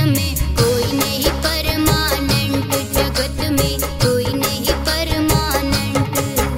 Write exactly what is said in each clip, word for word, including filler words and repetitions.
में कोई नहीं परमानेंट, जगत में कोई नहीं परमानेंट।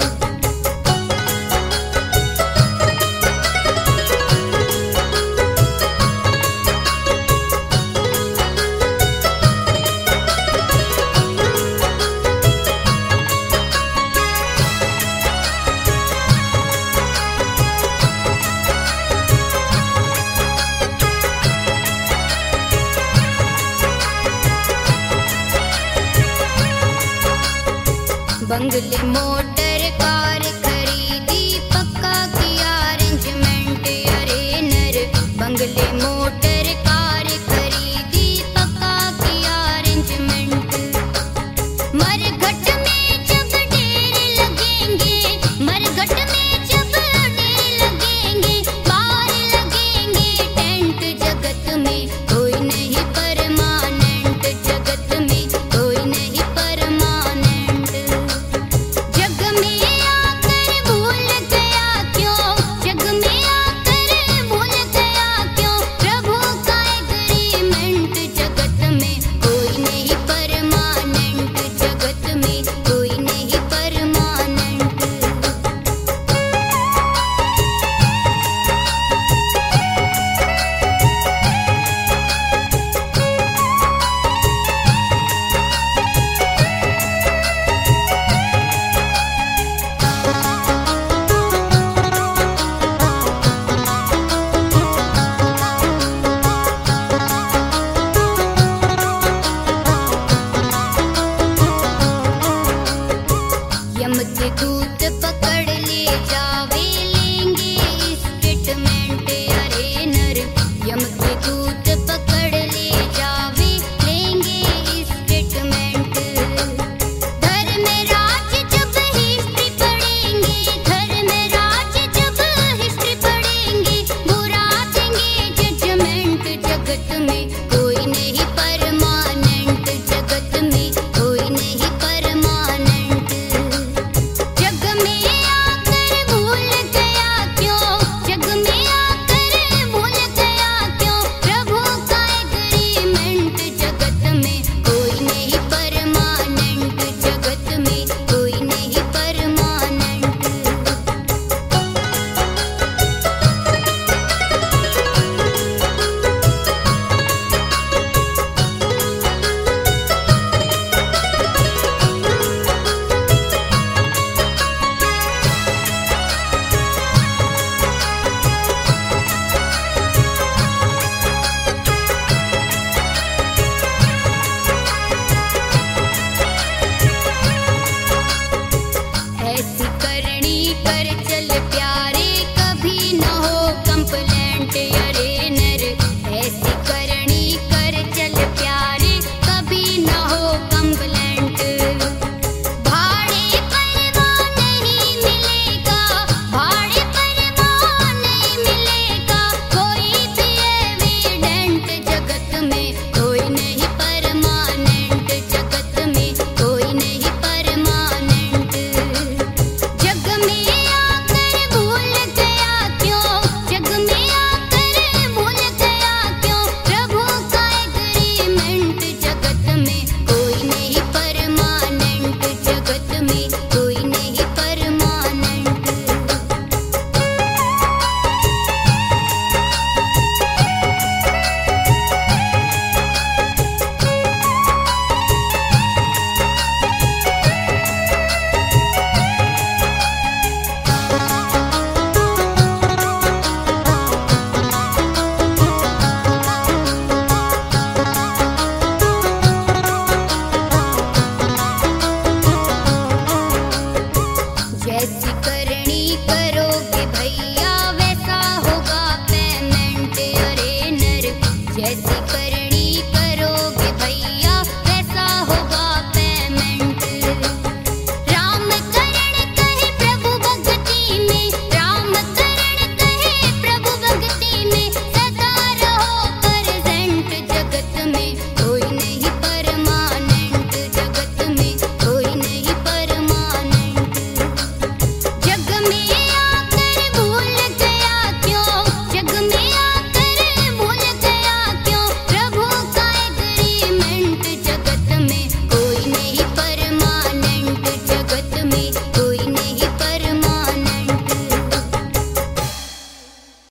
बंगले मोटर कार खरीदी, पक्का किया अरेंजमेंट, अरे नर। बंगले मोटर कार खरीदी, पक्का किया अरेंजमेंट। मरघट में जब डेरे लगेंगे, मरघट में जब डेरे लगेंगे, बाहर लगेंगे टेंट, जगत में कोई नहीं परमानेंट, जगत में कोई नहीं परमानेंट। जग में आकर भूल गया क्यों, जग में आकर भूल गया क्यों, प्रभु का एग्रीमेंट, जगत में कोई नहीं परमानेंट, जगत में कोई नहीं परमानेंट। यम के दूत पकड़ ले जावे, लेंगे स्टेटमेंट, अरे नर। यम के दूत पकड़ ले जावे, लेंगे स्टेटमेंट। धर्मराज जब हिस्ट्री पढ़ेंगे, धर्मराज जब हिस्ट्री पढ़ेंगे, बुरा देंगे जजमेंट, जगत में कोई नहीं परमानेंट, जगत में कोई नहीं परमानेंट। जग में आकर भूल गया क्यों, जग में आकर भूल गया क्यों, प्रभु का एग्रीमेंट, जगत में कोई नहीं परमानेंट, जगत में कोई नहीं परमानेंट। ऐसी करनी कर चल प्यारे, कभी न हो कंप्लेंट, अरे नर। ऐसी करनी कर चल प्यारे, कभी न हो कंप्लेंट। भाड़े पर वहाँ नहीं मिलेगा, भाड़े पर वहाँ नहीं मिलेगा कोई भी एविडेंट, जगत में कोई नहीं परमानेंट, जगत में कोई नहीं परमानेंट। जग में आकर भूल गया क्यों, जग में आकर भूल गया क्यों, प्रभु का एग्रीमेंट, जगत में कोई नहीं परमानेंट, जगत में कोई नहीं परमानेंट। जैसी करनी करोगे भैया, वैसा होगा पेमेंट, अरे नर। जैसी कर